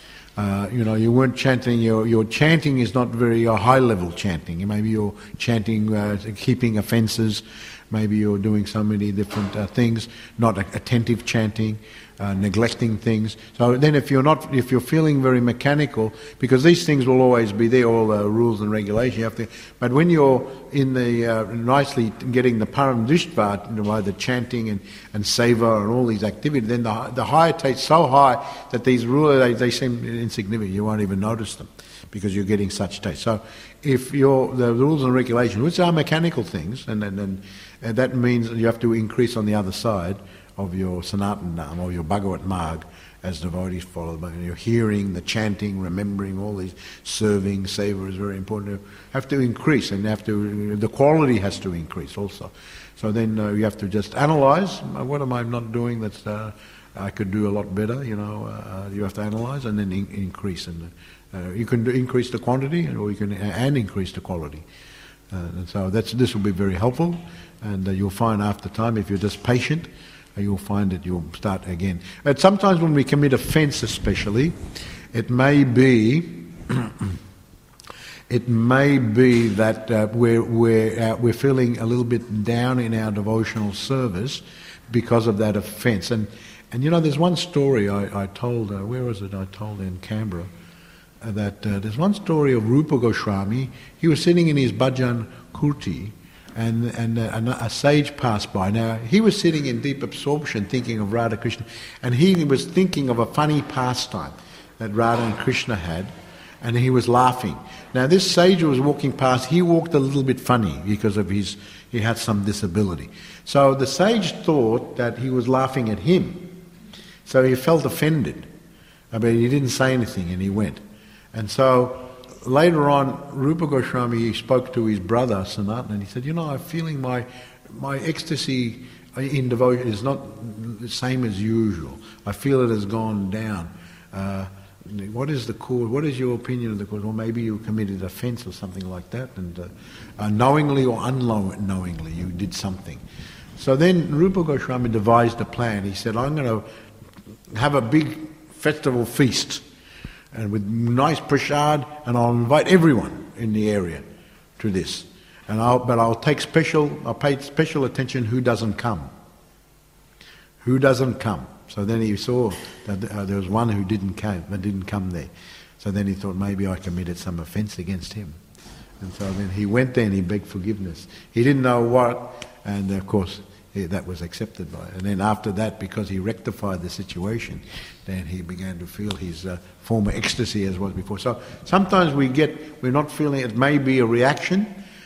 Uh, you know, you weren't chanting, your your chanting is not very uh, high-level chanting. Maybe you're chanting, uh, keeping offences, maybe you're doing so many different uh, things, not attentive chanting, uh, neglecting things. So then if you're not, if you're feeling very mechanical, because these things will always be there, all the rules and regulations, you have to, but when you're in the, uh, nicely getting the param drishtva, you know, the chanting and, and seva and all these activities, then the, the higher tastes so high that these rules, they, they seem insignificant, you won't even notice them because you're getting such taste. So if you're, the rules and regulations, which are mechanical things, and, and, and And that means you have to increase on the other side of your Sanatan Nam or your Bhagavat Marg as devotees follow. Your hearing, the chanting, remembering, all these serving, seva is very important. You have to increase, and you have to, the quality has to increase also. So then uh, you have to just analyze, what am I not doing that uh, I could do a lot better, you know, uh, you have to analyze and then in- increase. And uh, you can do, increase the quantity or you can and increase the quality. Uh, and so that's this will be very helpful. And uh, you'll find after time, if you're just patient, uh, you'll find that you'll start again. But sometimes when we commit offence especially, it may be it may be that uh, we're, we're, uh, we're feeling a little bit down in our devotional service because of that offence. And, and you know, there's one story I, I told, uh, where was it I told in Canberra, uh, that uh, there's one story of Rupa Goswami. He was sitting in his bhajan kurti, and and a, a sage passed by. Now, he was sitting in deep absorption thinking of Radha Krishna, and he was thinking of a funny pastime that Radha and Krishna had, and he was laughing. Now, this sage who was walking past, he walked a little bit funny because of his, he had some disability. So the sage thought that he was laughing at him, so he felt offended. I mean, he didn't say anything, and he went. And so later on, Rupa Goswami spoke to his brother Sanatana, and he said, "You know, I'm feeling my my ecstasy in devotion is not the same as usual. I feel it has gone down. Uh, what is the cause? What is your opinion of the cause? Well, maybe you committed offence or something like that, and uh, uh, knowingly or unknowingly you did something." So then Rupa Goswami devised a plan. He said, "I'm going to have a big festival feast, and with nice prasad, and I'll invite everyone in the area to this. And I'll, but I'll take special, I'll pay special attention who doesn't come. Who doesn't come?" So then he saw that uh, there was one who didn't come, that didn't come there. So then he thought, maybe I committed some offence against him. And so then he went there and he begged forgiveness. He didn't know what, and of course he, that was accepted by it. And then after that, because he rectified the situation, then he began to feel his uh, former ecstasy as was before. So sometimes we get, we're not feeling, it may be a reaction,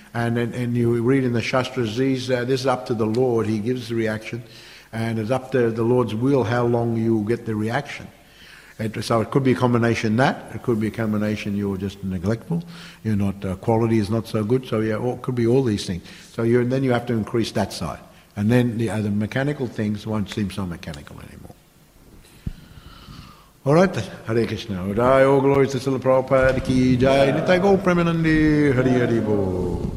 And, and, and you read in the Shastras, these, uh, this is up to the Lord, He gives the reaction, and it's up to the Lord's will how long you get the reaction. It, so it could be a combination that, it could be a combination you're just neglectful, you're not, uh, quality is not so good, so yeah, it could be all these things. So you then you have to increase that side. And then the, uh, the mechanical things won't seem so mechanical anymore. Alright, Hare Krishna. All glories to Srila Prabhupada ki jai. Nitai Gaur Premanandi. Hari Hari Bol.